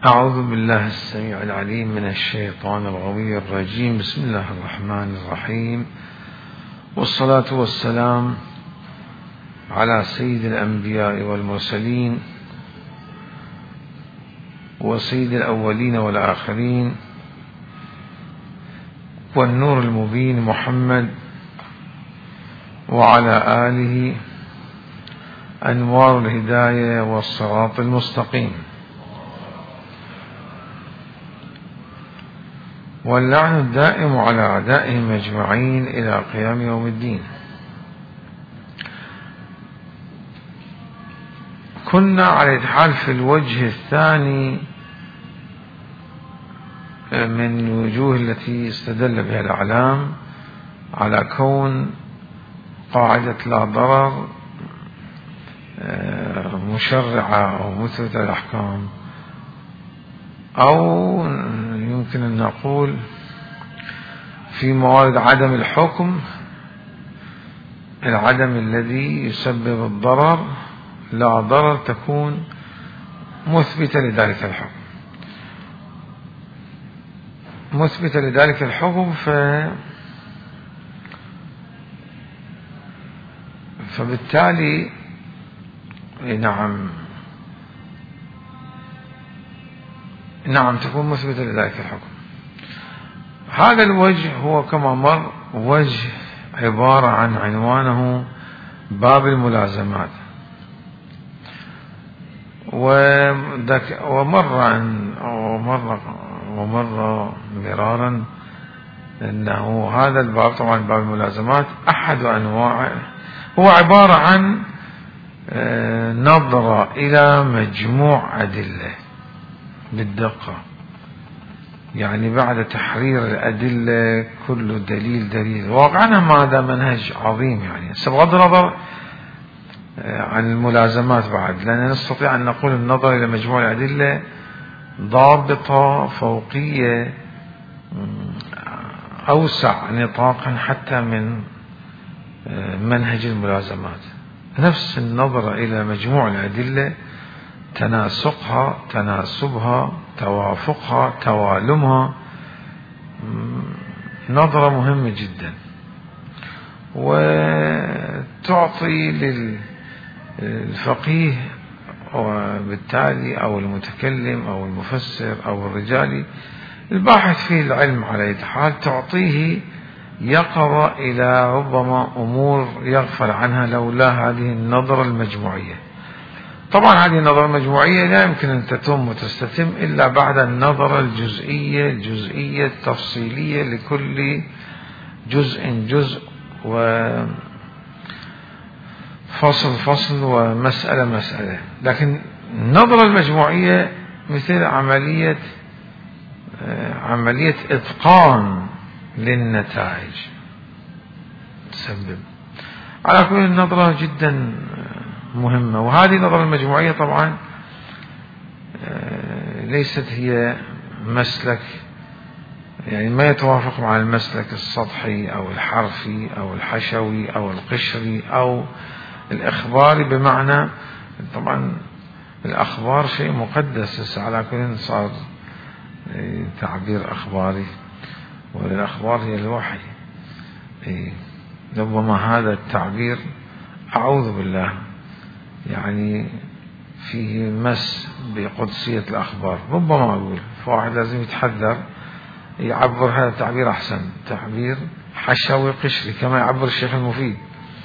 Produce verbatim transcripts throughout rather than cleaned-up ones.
أعوذ بالله السميع العليم من الشيطان الغوي الرجيم. بسم الله الرحمن الرحيم، والصلاة والسلام على سيد الأنبياء والمرسلين وسيد الأولين والآخرين والنور المبين محمد وعلى آله أنوار الهداية والصراط المستقيم، واللعن الدائم على أعدائهم أجمعين إلى قيام يوم الدين. كنا على الحال في الوجه الثاني من الوجوه التي استدل بها الأعلام على كون قاعدة لا ضرر مشرعة أو مثبتة الأحكام، أو يمكن أن نقول في موارد عدم الحكم العدم الذي يسبب الضرر لا ضرر تكون مثبتة لذلك الحكم مثبتة لذلك الحكم ف فبالتالي نعم نعم تكون مثبتة لذلك الحكم. هذا الوجه هو كما مر وجه عبارة عن عنوانه باب الملازمات، ومر عن ومر ومر مرارا أنه هذا الباب طبعا باب الملازمات أحد أنواعه هو عبارة عن نظرة إلى مجموع أدلة بالدقة، يعني بعد تحرير الأدلة كل دليل دليل. واقعنا هذا منهج عظيم، يعني بغض النظر عن الملازمات بعد، لأن نستطيع أن نقول النظر إلى مجموع الأدلة ضابطة فوقية أوسع نطاقا حتى من منهج الملازمات. نفس النظر إلى مجموع الأدلة، تناسقها، تناسبها، توافقها، توالمها، نظرة مهمة جدا، وتعطي للفقيه وبالتالي أو المتكلم أو المفسر أو الرجالي الباحث في العلم على أي حال، تعطيه يقظة إلى ربما أمور يغفل عنها لولا هذه النظرة المجموعية. طبعا هذه النظرة المجموعية لا يمكن أن تتم وتستتم إلا بعد النظرة الجزئية الجزئية التفصيلية لكل جزء جزء وفصل فصل ومسألة مسألة. لكن النظرة المجموعية مثل عملية عملية إتقان للنتائج تسبب. على كل النظرة جدا مهمة، وهذه النظرة المجموعية طبعا ليست هي مسلك، يعني ما يتوافق مع المسلك السطحي أو الحرفي أو الحشوي أو القشري أو الإخباري، بمعنى طبعا الأخبار شيء مقدس على كل صار تعبير أخباري، والأخبار هي الوحي. ربما هذا التعبير أعوذ بالله يعني فيه مس بقدسية الأخبار، ربما أقول فواحد لازم يتحذر يعبر هذا التعبير أحسن، تعبير حشوي قشري كما يعبر الشيخ المفيد.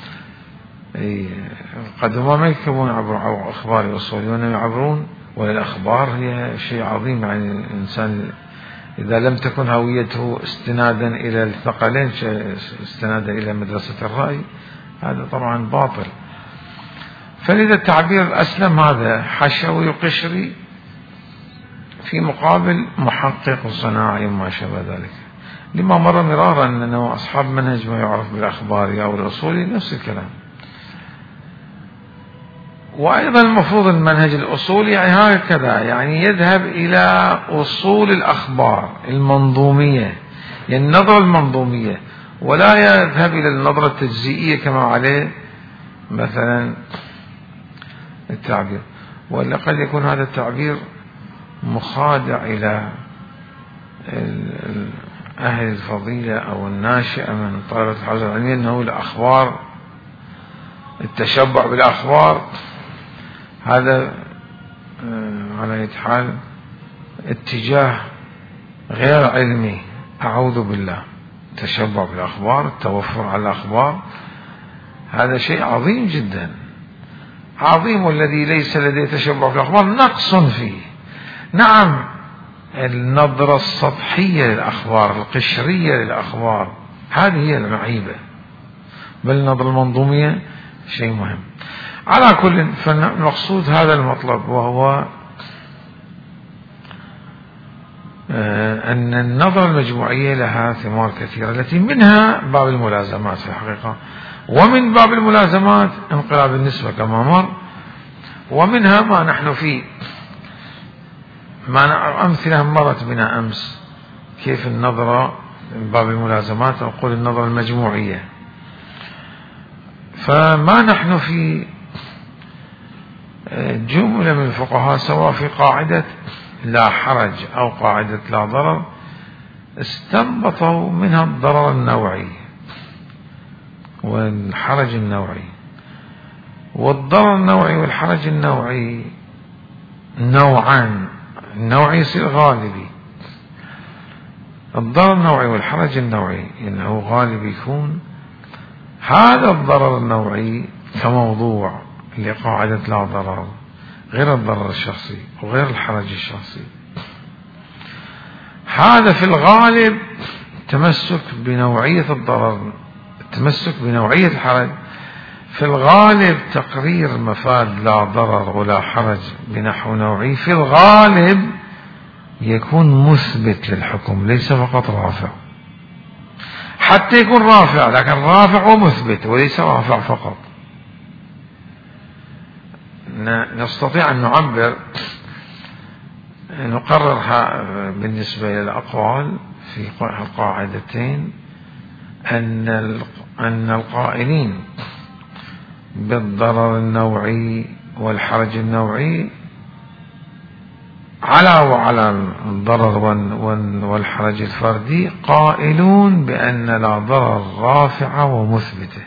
قد ما يكتبون عبر أخبار أصولي وأنهم يعبرون، والأخبار هي شيء عظيم. يعني الإنسان إذا لم تكن هويته استنادا إلى الثقلين استنادا إلى مدرسة الرأي، هذا طبعا باطل. فلذا التعبير الأسلم هذا حشوي قشري في مقابل محقق وصناعي وما شابه ذلك، لما مر مرارا أنه أصحاب منهج ما يعرف بالأخبار أو الأصولي نفس الكلام. وأيضا المفروض المنهج الأصولي يعني هكذا، يعني يذهب إلى أصول الأخبار المنظومية، يعني النظرة المنظومية، ولا يذهب إلى النظرة التجزئية كما عليه مثلا التعبير. ولا قد يكون هذا التعبير مخادع إلى أهل الفضيلة أو الناشئة من طلبة الحوزة العلمية أنه الأخبار، التشبع بالأخبار هذا على أي حال اتجاه غير علمي، أعوذ بالله. التشبع بالأخبار، التوفر على الأخبار، هذا شيء عظيم جدا، عظيم، والذي ليس لديه تشبع بالأخبار نقص فيه. نعم، النظرة السطحية للأخبار، القشرية للأخبار، هذه هي المعيبة، بل النظرة المنظومية شيء مهم. على كل، فالمقصود هذا المطلب، وهو أن النظرة المجموعية لها ثمار كثيرة، التي منها باب الملازمات في الحقيقة، ومن باب الملازمات انقلاب النسبة كما مر، ومنها ما نحن فيه. ما أمثلة مرت بنا أمس كيف النظرة من باب الملازمات، أقول النظرة المجموعية. فما نحن في جملة من الفقهاء سواء في قاعدة لا حرج أو قاعدة لا ضرر استنبطوا منها الضرر النوعي والحرج النوعي. والضرر النوعي والحرج النوعي نوعان، النوعي يصير غالبي. الضرر النوعي والحرج النوعي إنه غالب يكون هذا الضرر النوعي كموضوع لقاعدة لا ضرر، غير الضرر الشخصي وغير الحرج الشخصي. هذا في الغالب تمسك بنوعية الضرر، التمسك بنوعية الحرج، في الغالب تقرير مفاد لا ضرر ولا حرج بنحو نوعي في الغالب يكون مثبت للحكم، ليس فقط رافع. حتى يكون رافع، لكن رافع ومثبت وليس رافع فقط. نستطيع أن نعبر، نقرر بالنسبة للأقوال في القاعدتين أن أن القائلين بالضرر النوعي والحرج النوعي على وعلى الضرر والحرج الفردي قائلون بأن لا ضرر رافعة ومثبتة،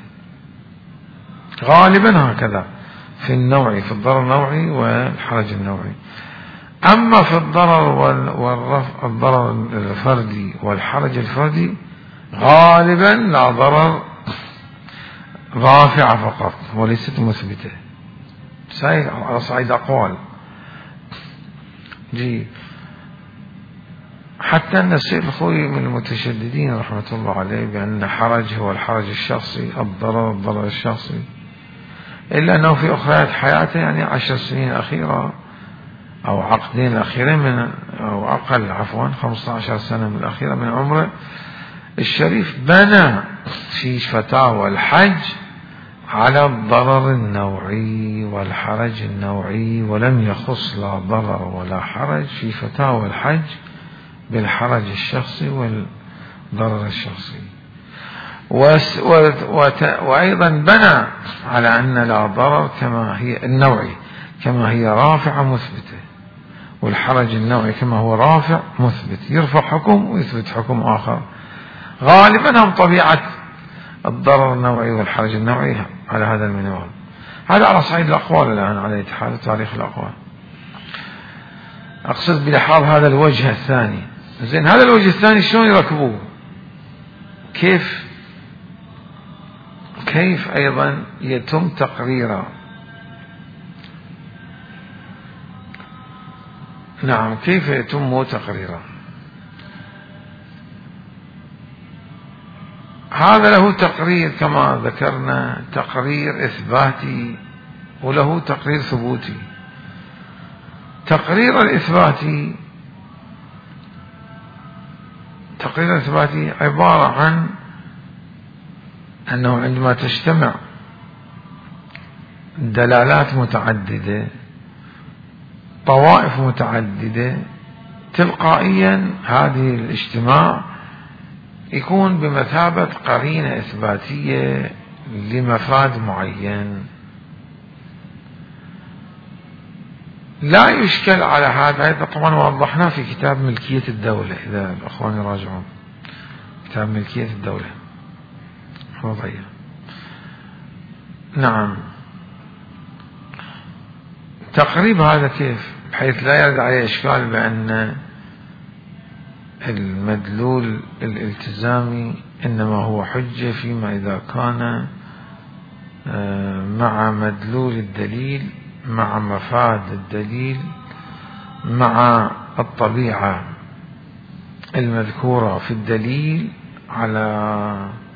غالبا هكذا في النوعي، في الضرر النوعي والحرج النوعي. أما في الضرر والرفع، الضرر الفردي والحرج الفردي غالبا لا ضرر رافعة فقط وليست مثبتة، على صعيد أقوال. جي حتى أن السيد الخوي من المتشددين رحمة الله عليه بأن حرج هو الحرج الشخصي، الضرر الضرر الشخصي، إلا أنه في أخريات حياته، يعني عشر سنين الأخيرة أو عقدين الأخيرين من أو أقل عفوا خمسة عشر سنة من الأخيرة من عمره الشريف بنى في فتاوى الحج على الضرر النوعي والحرج النوعي، ولم يخص لا ضرر ولا حرج في فتاوى الحج بالحرج الشخصي والضرر الشخصي. وأيضا بنى على أن لا ضرر كما هي النوعي كما هي رافعة مثبتة، والحرج النوعي كما هو رافع مثبت، يرفع حكم ويثبت حكم آخر. غالبا هم طبيعة الضرر النوعي والحرج النوعي على هذا المنوال. هذا على صعيد الأقوال الآن على اتحاد تاريخ الأقوال. أقصد بلحاظ هذا الوجه الثاني. زين، هذا الوجه الثاني شلون يركبوه؟ كيف كيف أيضا يتم تقريره؟ نعم، كيف يتم تقريره؟ هذا له تقرير كما ذكرنا، تقرير إثباتي وله تقرير ثبوتي. تقرير الإثباتي تقرير الإثباتي عبارة عن أنه عندما تجتمع دلالات متعددة، طوائف متعددة، تلقائيا هذه الاجتماع يكون بمثابة قرينة إثباتية لمفاد معين. لا يشكل على هذا. هذا طبعا وضحناه في كتاب ملكية الدولة، إذا الأخوان يراجعون كتاب ملكية الدولة وضعية. نعم، تقريب هذا كيف بحيث لا يرد عليه إشكال بأن المدلول الالتزامي إنما هو حجة فيما إذا كان مع مدلول الدليل، مع مفاد الدليل، مع الطبيعة المذكورة في الدليل على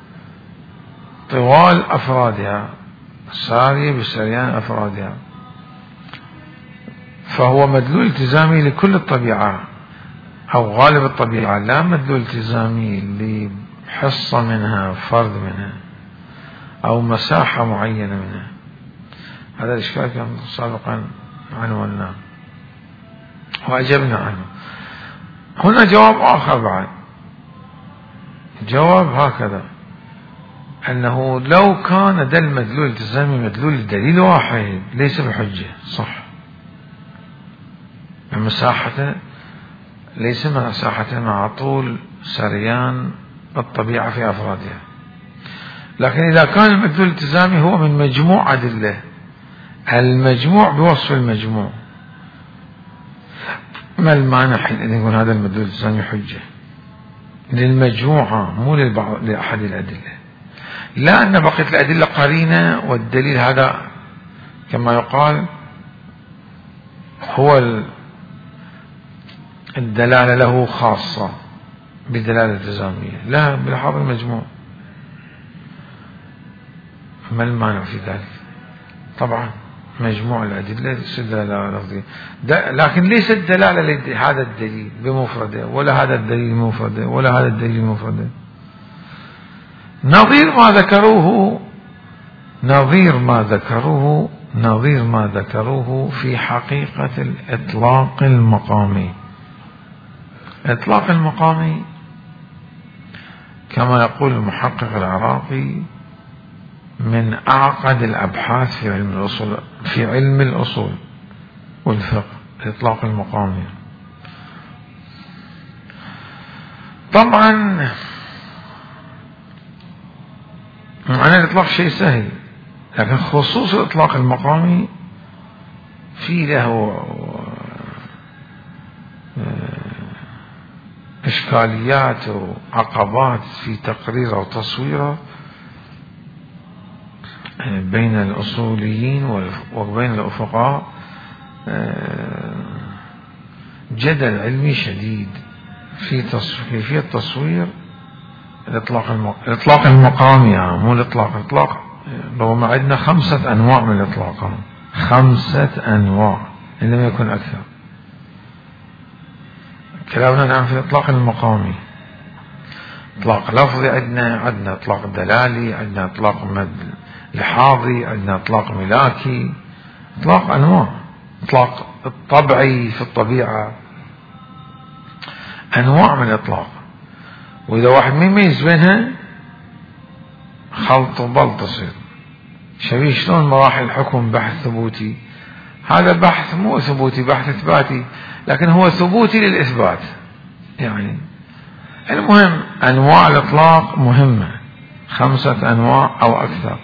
طوال أفرادها، سارية بسريان أفرادها، فهو مدلول التزامي لكل الطبيعة أو غالب الطبيعة، لا مدلول التزامي لحصة منها، فرد منها، أو مساحة معينة منها. هذا الإشكال كان سابقا عنواننا وأجبنا عنه. هنا جواب آخر بعد، جواب هكذا أنه لو كان ده المدلول التزامي مدلول الدليل واحد ليس بحجة، صح، مساحته ليس مساحته مع طول سريان الطبيعة في أفرادها. لكن إذا كان المدلول الالتزامي هو من مجموع أدلة، المجموع بوصف المجموع، ما المعنى حين أن يكون هذا المدلول الالتزامي حجة للمجموعة مو للبعض لأحد الأدلة؟ لا أن بقية الأدلة قرينة والدليل هذا كما يقال هو الدلالة له خاصة بدلالة التزامية، لا، بلحاظ المجموع. ما المعنى في ذلك؟ طبعا مجموع الأدلة دلالة لفظية، لكن ليست دلالة لهذا الدليل بمفرده، ولا هذا الدليل مفرده، ولا هذا الدليل مفرده. نظير ما ذكروه نظير ما ذكروه نظير ما ذكروه في حقيقة الإطلاق المقامي. الإطلاق المقامي كما يقول المحقق العراقي من أعقد الأبحاث في علم الأصول في علم الأصول والفقه. الإطلاق المقامي طبعا معنى الإطلاق شيء سهل، لكن خصوص الإطلاق المقامي في له إشكاليات وعقبات في تقريره وتصويره بين الأصوليين وبين الأفقاء، جدل علمي شديد في كيفية تصوير الإطلاق الإطلاق المقامي، يعني مو الإطلاق الإطلاق رغم عندنا خمسة أنواع من الإطلاق، خمسة أنواع إن لم يكن أكثر. كلامنا الآن في الإطلاق المقامي، إطلاق لفظي عندنا، عندنا إطلاق دلالي، عندنا إطلاق لحاظي، عندنا إطلاق ملاكي، إطلاق أنواع، إطلاق الطبعي في الطبيعة، أنواع من الإطلاق. وإذا واحد ما يميز بينها خلط وبلط تصير. شبيه شلون مراحل الحكم بحث ثبوتي، هذا بحث مو ثبوتي، بحث إثباتي، لكن هو ثبوتي للإثبات. يعني المهم أنواع الإطلاق مهمة، خمسة أنواع أو أكثر،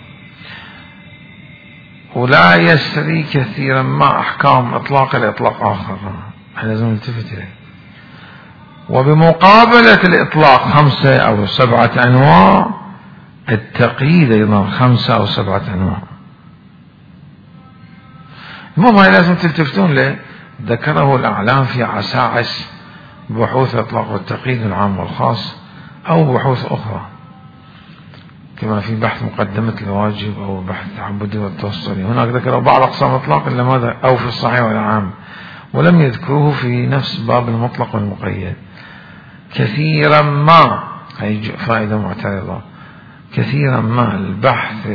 ولا يسري كثيرا مع أحكام إطلاق الإطلاق آخر، لازم نلتفت إليه. وبمقابلة الإطلاق خمسة أو سبعة أنواع، التقييد أيضا خمسة أو سبعة أنواع. المهم هاي لازم تلتفتون له، ذكره الأعلام في عساعس بحوث الإطلاق والتقييد العام والخاص، أو بحوث أخرى كما في بحث مقدمة الواجب أو بحث التعبدي والتوصلي. هناك ذكروا بعض أقسام الإطلاق إلا ماذا أو في الصحيح والعام، ولم يذكروه في نفس باب المطلق والمقيد. كثيرا ما، هي فائدة معترضة، كثيرا ما البحث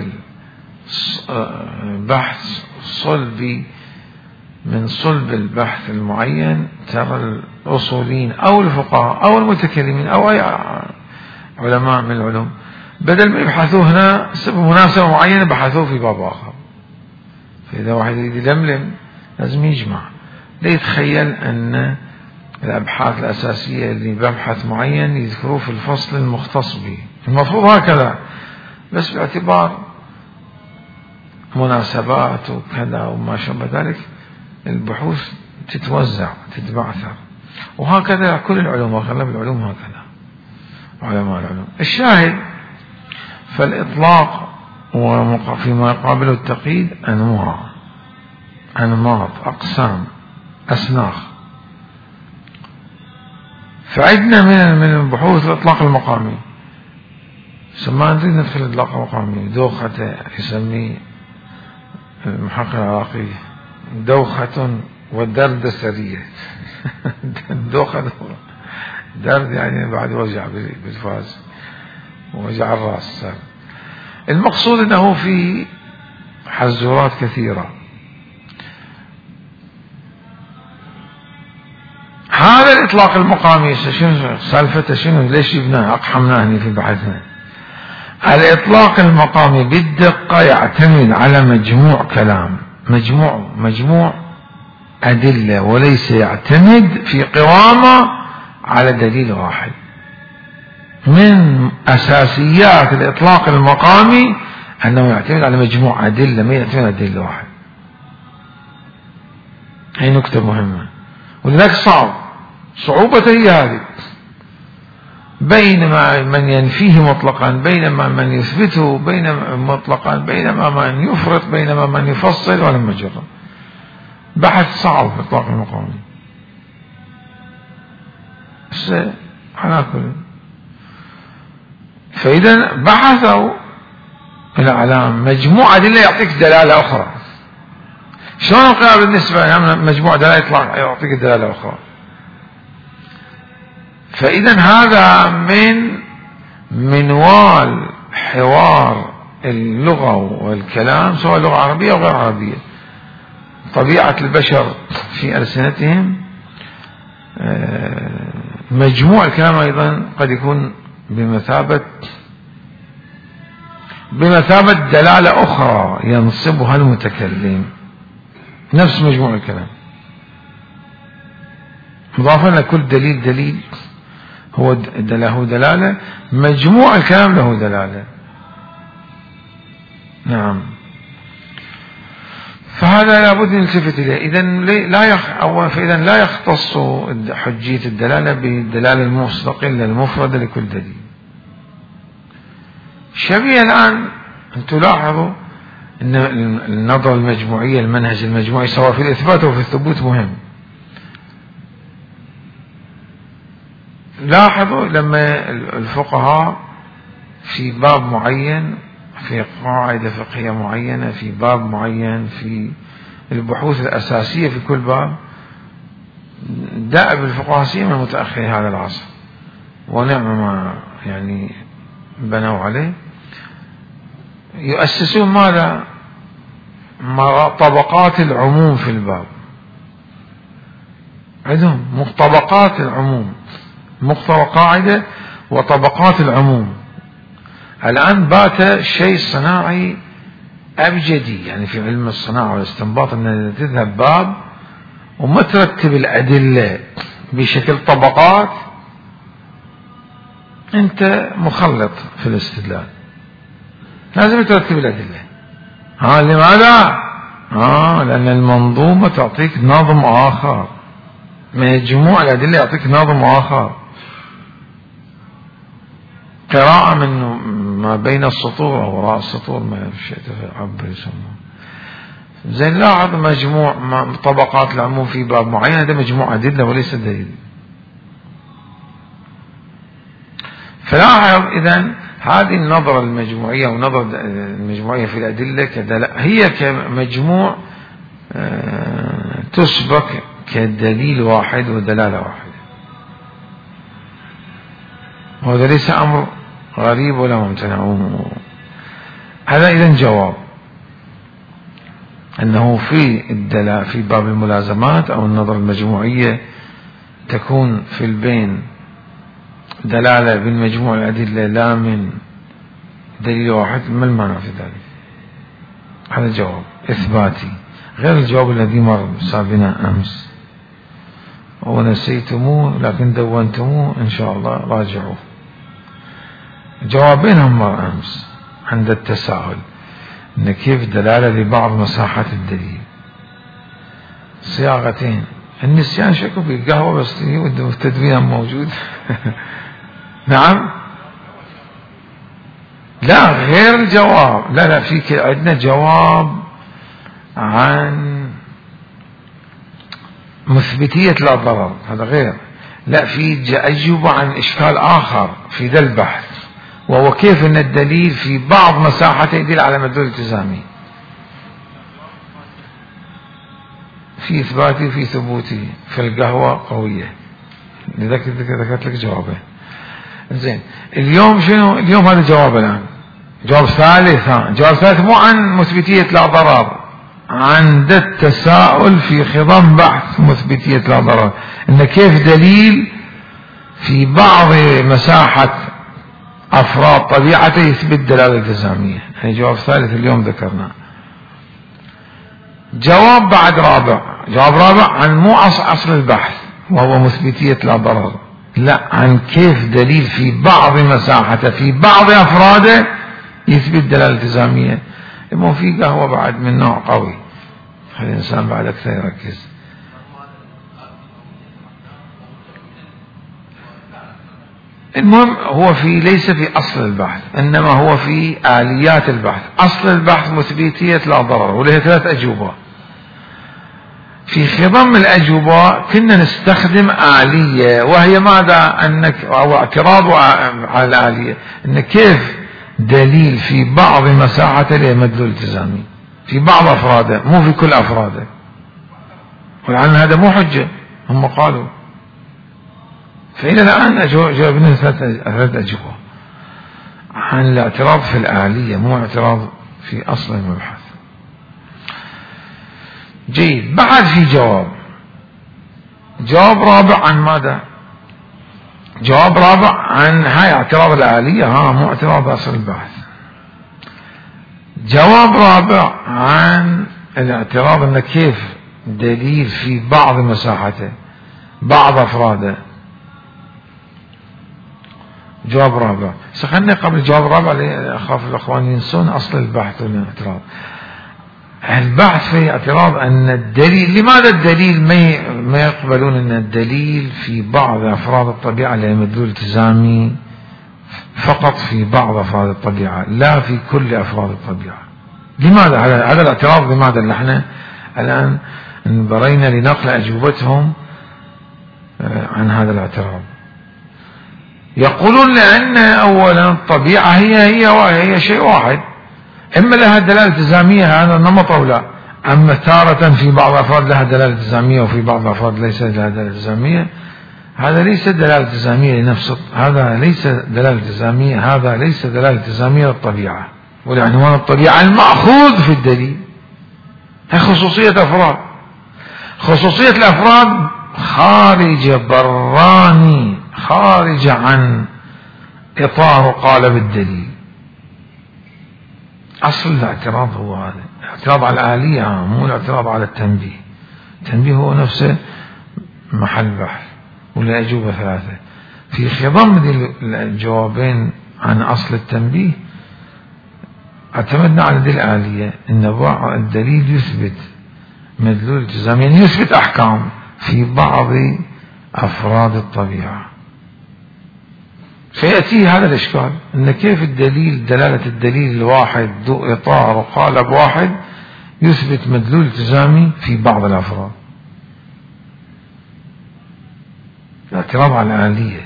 بحث صلبي من صلب البحث المعين، ترى الأصوليين أو الفقهاء أو المتكلمين أو أي علماء من العلوم بدل ما يبحثوا هنا سبب مناسبة معينة بحثوه في باب آخر. فإذا واحد يريد يلملم لازم يجمع ليتخيل أن الأبحاث الأساسية اللي ببحث معين يذكروه في الفصل المختص به، المفروض هكذا، بس باعتبار مناسبات وكذا وما شابه ذلك البحوث تتوزع تتبعثر، وهكذا كل العلوم وأغلب العلوم هكذا علماء العلوم. الشاهد فالإطلاق وفيما يقابله التقييد أنواع أنماط أقسام أسناخ. فعندنا من من البحوث الإطلاق المقامي، ما نريد ندخل الإطلاق المقامي، دوخة يسميه المحقق العراقي دوخة والدردسرية. دوخة درد يعني بعد وجع بالفاز ووجع الرأس. المقصود أنه في حزورات كثيرة. هذا الإطلاق المقامي شنو سالفته؟ شنو ليش جبناه أقحمناه هنا في بحثنا؟ الإطلاق المقامي بالدقة يعتمد على مجموع كلام، مجموع مجموع أدلة، وليس يعتمد في قوامه على دليل واحد. من أساسيات الإطلاق المقامي أنه يعتمد على مجموع أدلة، ما يعتمد على دليل واحد. هي نكتة مهمة، ولذلك صعب، صعوبته هي هذه، بينما من ينفيه مطلقا، بينما من يثبته بينما مطلقا، بينما من يفرط، بينما من يفصل، ولم مجرد. بحث صعب في الإطلاق المقامي. بس على كل، فإذا بحثوا الأعلام مجموعة أدلة يعطيك دلالة أخرى. شلون القياس بالنسبة مجموعة دلالة يطلع يعطيك دلالة أخرى؟ فإذا هذا من منوال حوار اللغة والكلام، سواء لغة عربية أو غير عربية. طبيعة البشر في ألسنتهم مجموع الكلام أيضا قد يكون بمثابة بمثابة دلالة أخرى ينصبها المتكلم، نفس مجموع الكلام، مضافا لكل دليل دليل هو له دلالة، مجموع الكلام له دلالة. نعم. فهذا لابد نلتفت إليه. إذن لا يخ... أو فإذا لا يختص حجية الدلالة بالدلالة المستقلة المفردة لكل دليل. شبيه الآن أن تلاحظوا أن النظرة المجموعية، المنهج المجموعي سواء في الإثبات أو في الثبوت مهم. لاحظوا لما الفقهاء في باب معين، في قاعدة فقهية معينة، في باب معين، في البحوث الأساسية في كل باب، دأب الفقهاء سيما متأخرين هذا العصر، ونعم ما يعني بنوا عليه، يؤسسون ماذا؟ طبقات العموم في الباب. عندهم طبقات العموم، مقتضى قاعدة وطبقات العموم. الآن بات شيء صناعي أبجدي يعني في علم الصناعة والاستنباط، أن تذهب باب وما ترتب الأدلة بشكل طبقات، أنت مخلط في الاستدلال، لازم ترتب الأدلة. ها لماذا؟ ها لأن المنظومة تعطيك نظم آخر، مجموع الأدلة يعطيك نظم آخر، قراءة من ما بين السطور أو وراء السطور، ما شئت عبر يسمونه. زين لاحظ مجموع طبقات العموم في باب معين، هذا مجموع أدلة وليس دليل. فلاحظ إذن هذه النظرة المجموعية والنظرة المجموعية في الأدلة كدل... هي كمجموع تسبك كدليل واحد ودلالة واحدة، وهذا ليس أمر غريب ولا ممتنع. هذا إذن جواب أنه في الدلالة في باب الملازمات أو النظرة المجموعية تكون في البين دلالة بالمجموع الأدلة لا من دليل واحد. ما المعنى في ذلك؟ هذا جواب إثباتي غير الجواب الذي مر سابنا أمس. ونسيتموه لكن دونتموه إن شاء الله راجعوه. جوابين هم أمس عند التساؤل إن كيف دلالة لبعض مساحات الدليل. صياغتين. النسيان شكو في القهوة بس والتدوين موجود. نعم لا غير الجواب. لا لا في عندنا جواب عن مثبتية لا ضرر هذا غير. لا في أجوبة عن إشكال آخر في ذا البحث وهو كيف أن الدليل في بعض مساحته يدل على مدلول التزامي. في إثباتي في ثبوتي في القهوة قوية. لذلك ذكرت لك جوابين. زين اليوم شنو اليوم هذا جواب الآن جواب ثالث. جواب ثالث مو عن مثبتية لا ضرر عند التساؤل في خضم بحث مثبتية لا ضرر إن كيف دليل في بعض مساحة أفراد طبيعته يثبت دلالة التزامية. يعني جواب ثالث اليوم ذكرناه. جواب بعد رابع. جواب رابع عن مو أصل البحث وهو مثبتية لا ضرر لا عن كيف دليل في بعض مساحته في بعض أفراده يثبت دلالة التزامية. مو في قهوة بعد من نوع قوي خلي الإنسان بعد أكثر يركز. المهم هو في ليس في أصل البحث إنما هو في آليات البحث. أصل البحث مثبتية لا ضرر ولها ثلاث أجوبة. في خضم الأجوبة كنا نستخدم آلية وهي ماذا أنك أو اعتراض على الآلية إن كيف دليل في بعض مساحته له مدلول التزامي في بعض أفراده مو في كل أفراده. ولعل هذا مو حجة هم قالوا. فإلى الآن جاوبنا ثلاث أجوبة عن الاعتراض في الآلية مو اعتراض في أصل المبحث. جيد. بعد في جواب جواب رابع عن ماذا؟ جواب رابع عن هاي اعتراض الآلية ها مو اعتراض أصل البحث. جواب رابع عن الاعتراض أن كيف دليل في بعض مساحته بعض أفراده. جواب رابع. سخلني قبل الجواب الرابع أخاف الأخوان ينسون أصل البحث والاعتراض. البحث في اعتراض أن الدليل لماذا الدليل ما يقبلون أن الدليل في بعض أفراد الطبيعة له مدلول التزامي فقط في بعض أفراد الطبيعة لا في كل أفراد الطبيعة. لماذا هذا الاعتراض؟ لماذا نحن الآن انبرينا لنقل أجوبتهم عن هذا الاعتراض. يقولون لأن أولا الطبيعة هي هي وهي شيء واحد إما لها دلالة التزامية هذا النمط أو لا. أما تارة في بعض الأفراد لها دلالة التزامية وفي بعض الأفراد ليس لها دلالة التزامية. هذا ليس دلالة التزامية لنفسه. هذا ليس دلالة التزامية هذا ليس دلالة التزامية للطبيعة. والعنوان الطبيعة المأخوذ في الدليل هي خصوصية أفراد. خصوصية الأفراد خارجة براني خارجة عن إطار قالب الدليل. أصل الاعتراض هو هذا الاعتراض على الآلية مو الاعتراض على التنبيه. التنبيه هو نفسه محل بحث. ولا أجوبة ثلاثة في خضم الجوابين عن أصل التنبيه اعتمدنا على دي الآلية إن الدليل يثبت مدلول التزام يعني يثبت أحكام في بعض أفراد الطبيعة. سيأتي هذا الإشكال أن كيف الدليل دلالة الدليل الواحد ذو إطار وقالب واحد يثبت مدلول التزامي في بعض الأفراد. الاعتراض على الآلية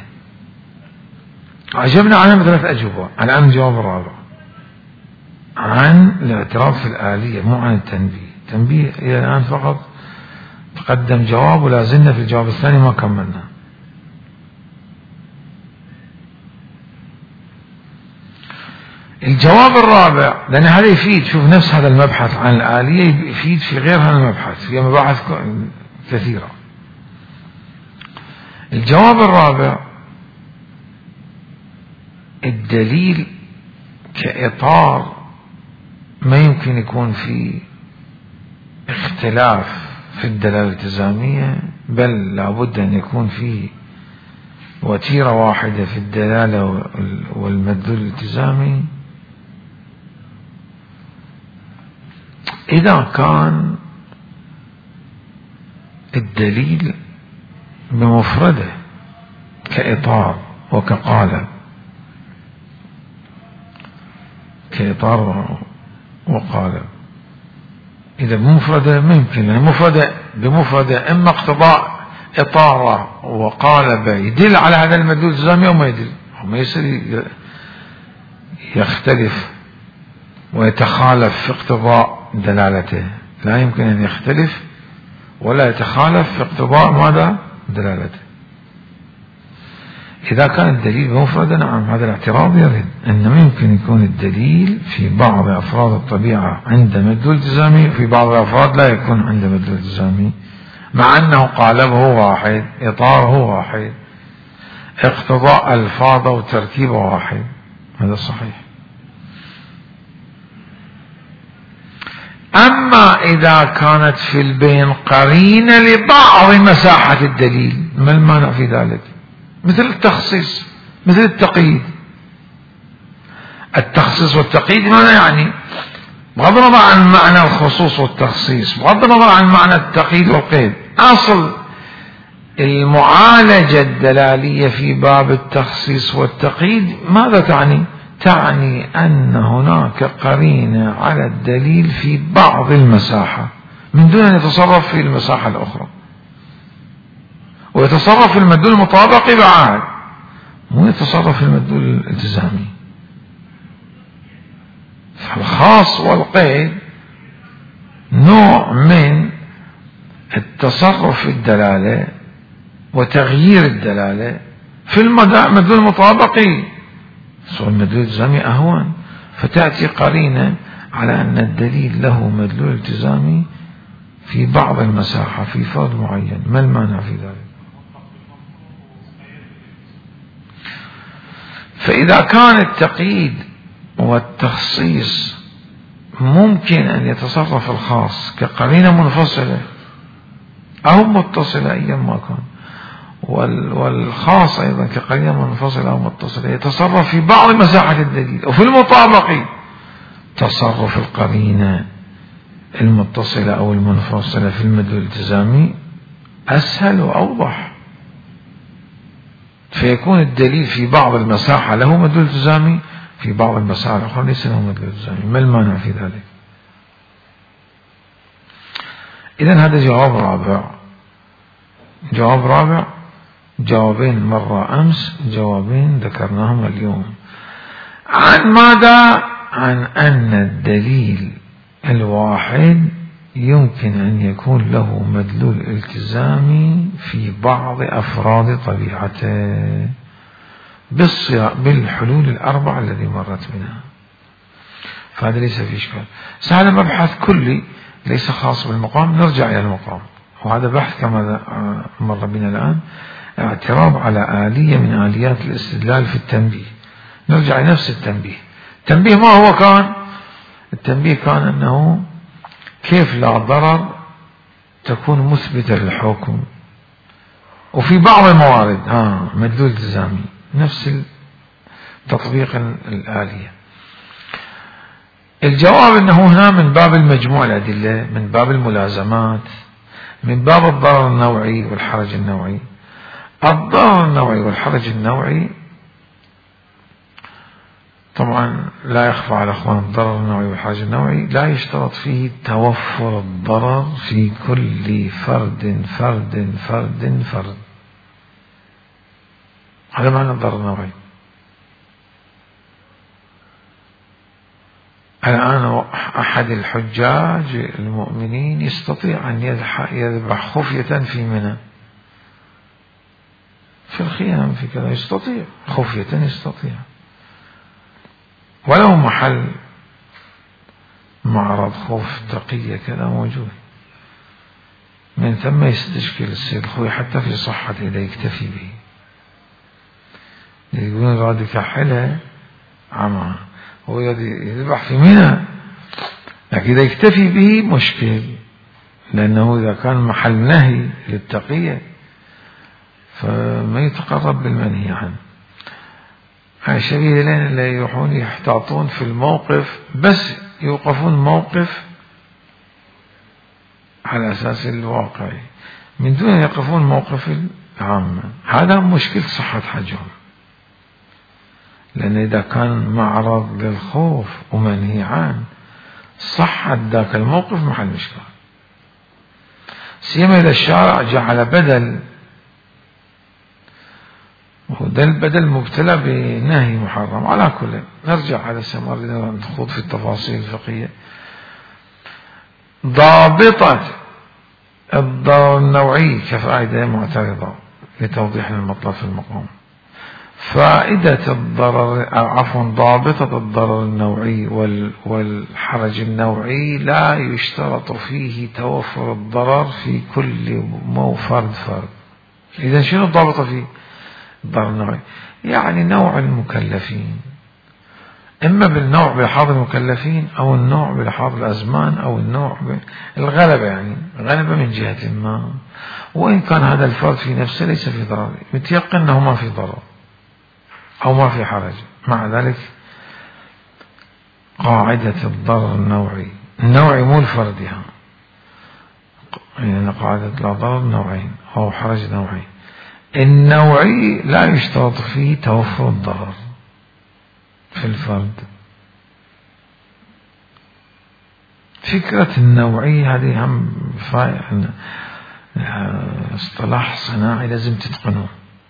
عجبنا عنها ثلاث أجوبة. الآن الجواب الرابع عن الاعتراض في الآلية مو عن التنبيه. التنبيه إلى الآن فقط تقدم جواب ولا زلنا في الجواب الثاني ما كملنا. الجواب الرابع لأن هذا يفيد شوف نفس هذا المبحث عن الآلية يفيد في غير هذا المبحث في مباحث كثيرة. الجواب الرابع الدليل كإطار ما يمكن يكون في اختلاف في الدلالة الالتزامية، بل لابد أن يكون فيه وتيرة واحدة في الدلالة والمدلول الالتزامي إذا كان الدليل بمفرده كإطار وكقالب، كإطار وقالب. إذا بمفرده ممكن، يعني مفرده بمفرده إما اقتضاء إطارة وقالب يدل على هذا المدلول الالتزامي أو ما يدل، أو ما يصير يختلف ويتخالف في اقتضاء دلالته، لا يمكن أن يختلف ولا يتخالف في اقتضاء ماذا؟ دلالته. إذا كان الدليل بمفرده نعم هذا الاعتراض يرد، أنه يمكن يكون الدليل في بعض أفراد الطبيعة عند مدلول التزامي وفي بعض الأفراد لا يكون عند مدلول التزامي، مع أنه قالبه واحد، إطاره واحد، اقتضاء ألفاظه وتركيبه واحد. هذا صحيح. أما إذا كانت في البين قرينة لبعض مساحة الدليل، ما المانع في ذلك؟ مثل التخصيص، مثل التقييد. التخصيص والتقييد ماذا يعني؟ بغض النظر عن معنى الخصوص والتخصيص، بغض النظر عن معنى التقييد والقيد، أصل المعالجة الدلالية في باب التخصيص والتقييد ماذا تعني؟ تعني أن هناك قرينة على الدليل في بعض المساحة من دون أن يتصرف في المساحة الأخرى، ويتصرف في المدلول المطابق بعد، مو يتصرف في المدلول الالتزامي. فالخاص والقيد نوع من التصرف في الدلالة وتغيير الدلالة في المدلول المطابقي، صار المدلول الالتزامي أهون، فتأتي قرينة على أن الدليل له مدلول التزامي في بعض المساحة في فرد معين. ما المانع في ذلك؟ فإذا كان التقييد والتخصيص ممكن أن يتصرف الخاص كقرينة منفصلة أو متصلة أيا ما كان، والخاص أيضا كقرينة منفصلة أو متصلة يتصرف في بعض مساحة الدليل، وفي المطابق تصرف القرينة المتصلة أو المنفصلة في المدلول الالتزامي أسهل وأوضح، فيكون الدليل في بعض المساحة له مدلول التزامي، في بعض المساحة الأخرى ليس له مدلول التزامي. ما المانع في ذلك؟ إذن هذا جواب رابع. جواب رابع، جوابين مرة أمس، جوابين ذكرناهم اليوم. عن ماذا؟ عن أن الدليل الواحد يمكن أن يكون له مدلول التزامي في بعض أفراد طبيعته بالحلول الأربعة التي مرت منها، فهذا ليس في إشكال. سهل مبحث كلي ليس خاص بالمقام، نرجع إلى المقام، وهذا بحث كما مر بنا الآن اعتراض على آلية من آليات الاستدلال في التنبيه. نرجع إلى نفس التنبيه. التنبيه ما هو كان؟ التنبيه كان أنه كيف لا ضرر تكون مثبتة للحكم، وفي بعض الموارد ها مدلول التزامي، نفس تطبيق الآلية. الجواب أنه هنا من باب المجموع الأدلة، من باب الملازمات، من باب الضرر النوعي والحرج النوعي. الضرر النوعي والحرج النوعي طبعا لا يخفى على أخوان، الضرر النوعي والحرج النوعي لا يشترط فيه توفر الضرر في كل فرد فرد فرد فرد. هذا معنى الضرر النوعي. الآن أحد الحجاج المؤمنين يستطيع أن يذبح خفية في منى، في الخيام، في كذا، يستطيع خفية، يستطيع ولو محل معرض خوف تقية كذا موجود، من ثم يستشكل السيد الخوي حتى في صحة إذا يكتفي به. يقولون راد كحلة عما هو يذبح في منى، لكن إذا يكتفي به مشكل، لأنه إذا كان محل نهي للتقية فما يتقرب بالمنهي عنه. الشبيه لين اللي يروحون يحتاطون في الموقف، بس يوقفون موقف على أساس الواقعي من دون أن يقفون موقف العامة. هذا مشكلة صحة حجهم، لأن إذا كان معرض للخوف ومنهي عنه صحة ذاك الموقف محل مشكلة، سيما إذا الشارع جعل بدل، وده البدل مبتلى بنهي محرم. على كل نرجع على سمر نخوض في التفاصيل الفقهية. ضابطة الضرر النوعي كفائدة معترضة لتوضيح المطلب في المقام. فائدة الضرر عفوا ضابطة الضرر النوعي والحرج النوعي لا يشترط فيه توفر الضرر في كل فرد فرد. إذا شنو الضابطة فيه؟ الضرر النوعي يعني نوع المكلفين، إما بالنوع بلحاظ المكلفين أو النوع بلحاظ الأزمان أو النوع بالغلبة، يعني غلبة من جهة ما، وإن كان هذا الفرد في نفسه ليس في ضرر، متيقن أنه ما في ضرر أو ما في حرج. مع ذلك قاعدة الضرر النوعي النوعي مو الفردها، يعني قاعدة لا ضرر نوعين أو حرج نوعين. النوعي لا يشترط فيه توفر الضرر في الفرد. فكرة النوعية هذه هم اصطلاح صناعي لازم تتقنوه.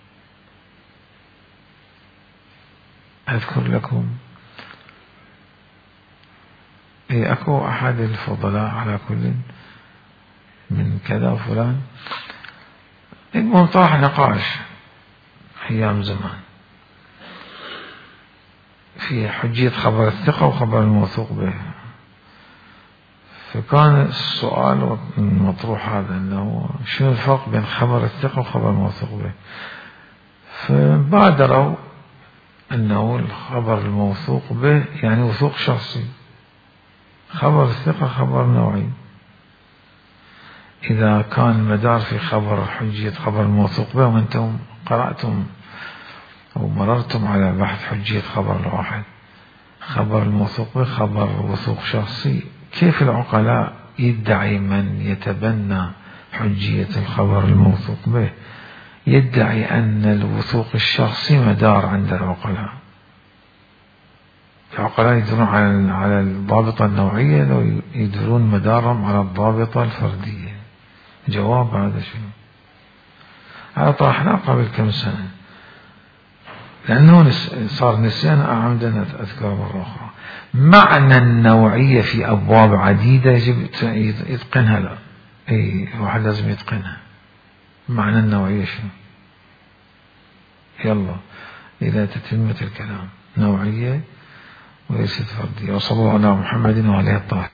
أذكر لكم إيه أكو أحد الفضلاء على كل من كذا فلان، المهم طرح نقاش أيام زمان في حجية خبر الثقة وخبر الموثوق به. فكان السؤال المطروح هذا أنه شنو الفرق بين خبر الثقة وخبر الموثوق به. فبادروا أنه الخبر الموثوق به يعني وثوق شخصي، خبر الثقة خبر نوعي. إذا كان مدار في خبر حجية خبر الموثوق به، وأنتم قرأتم أو مررتم على بحث حجية خبر الواحد، خبر الموثوق به خبر وثوق شخصي، كيف العقلاء يدعي من يتبنى حجية الخبر الموثوق به يدعي أن الوثوق الشخصي مدار عند العقلاء؟ العقلاء يدرون على على الضابطة النوعية لو يدرون مدارهم على الضابطة الفردية. جواب هذا شنو؟ هذا طرحناه قبل كم سنة، لأنه صار نسيان عمدا أذكر مرة أخرى. معنى النوعية في أبواب عديدة يجب يتقنها. لا أي واحد لازم يتقنها. معنى النوعية شنو؟ يلا إلى تتمة الكلام. نوعية وليست فردية. وصلى الله على محمد وعليه الطاهر.